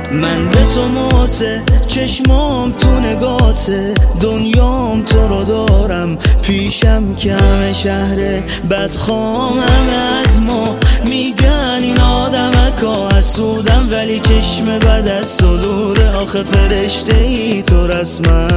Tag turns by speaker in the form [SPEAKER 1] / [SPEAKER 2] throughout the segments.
[SPEAKER 1] من به تو موته، چشمام تو نگاته، دنیام تو رو دارم پیشم که همه شهر بدخوام همه از ما میگن این آدمکا حسودم، ولی چشم بد از تو دوره، آخه فرشته ای تو رسما.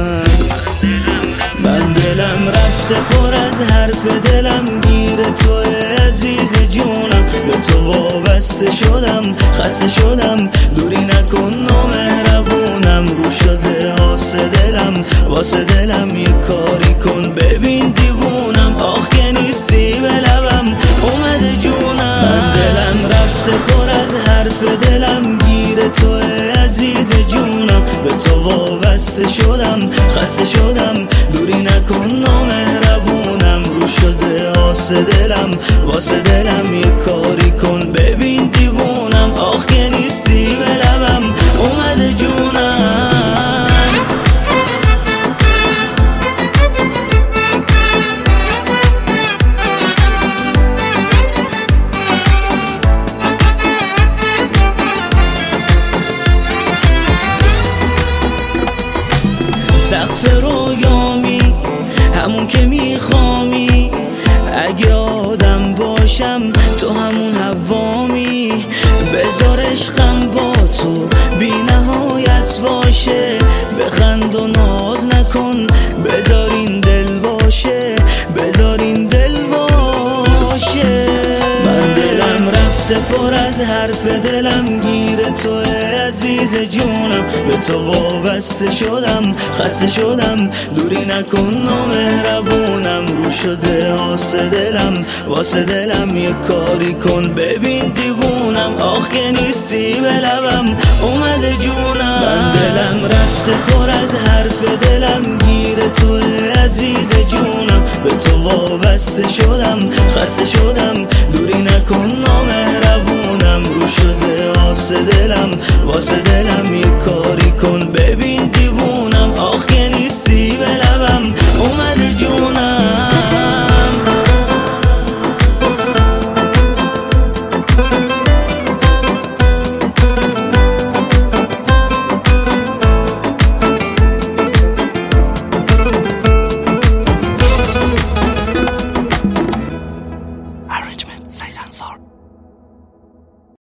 [SPEAKER 1] من دلم رفته پر از حرف دلم گیر توی عزیز جونم، به تو وابسته شدم خسته شدم، دوری نکن نامهربونم، رو شده آسه دلم واسه دلم یه کاری کن ببین دیوونم، آخ که نیستی به لبم اومده جونم. من دلم رفته پر از حرف دلم گیر توی عزیز جونم، به تو وابسته شدم خسته شدم، دوری نکن نامهربونم، رو شده آسه دلم واسه دلم یه کاری کن ببین دیوونم، آخ که نیستی به لبم اومده جونم. سقف رویامی همون که میخوامی، اگه آدم باشم تو همون حوامی، بذار عشقم با تو بی نهایت باشه، بخند و ناز نکن بذار این دل باشه، بذار این دل باشه. من دلم رفته پر از حرف دلم گیر تو عزیز جونم، به تو وابسته شدم خسته شدم، دوری نکن نامهربونم، رو شده آسه دلم واسه دلم یه کاری کن ببین دیوونم، آخ که نیستی به لبم اومده جونم. من دلم رفته پر از حرف دلم گیر تو عزیز جونم، به تو وابسته شدم خسته شدم، دوری نکن نامهربونم، رو شده آسه دلم واسه دلم یه کاری کن ببین دیوونم، آخ